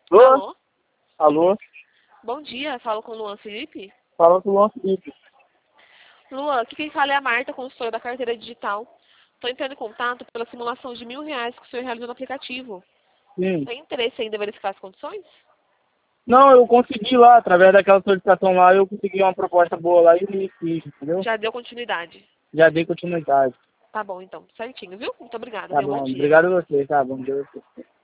Alô? Alô? Alô? Bom dia, falo com o Luan Felipe. Fala com o Luan Felipe. Luan, aqui quem fala é a Marta, consultora da carteira digital. Estou entrando em contato pela simulação de R$ 1.000 que o senhor realizou no aplicativo. Sim. Tem interesse ainda em verificar as condições? Não, eu consegui lá, através daquela solicitação lá, eu consegui uma proposta boa lá e fiz, entendeu? Já deu continuidade. Já dei continuidade. Tá bom, então. Certinho, viu? Muito obrigada. Tá Tenha um bom, bom dia. obrigado a você, tá bom, Deus.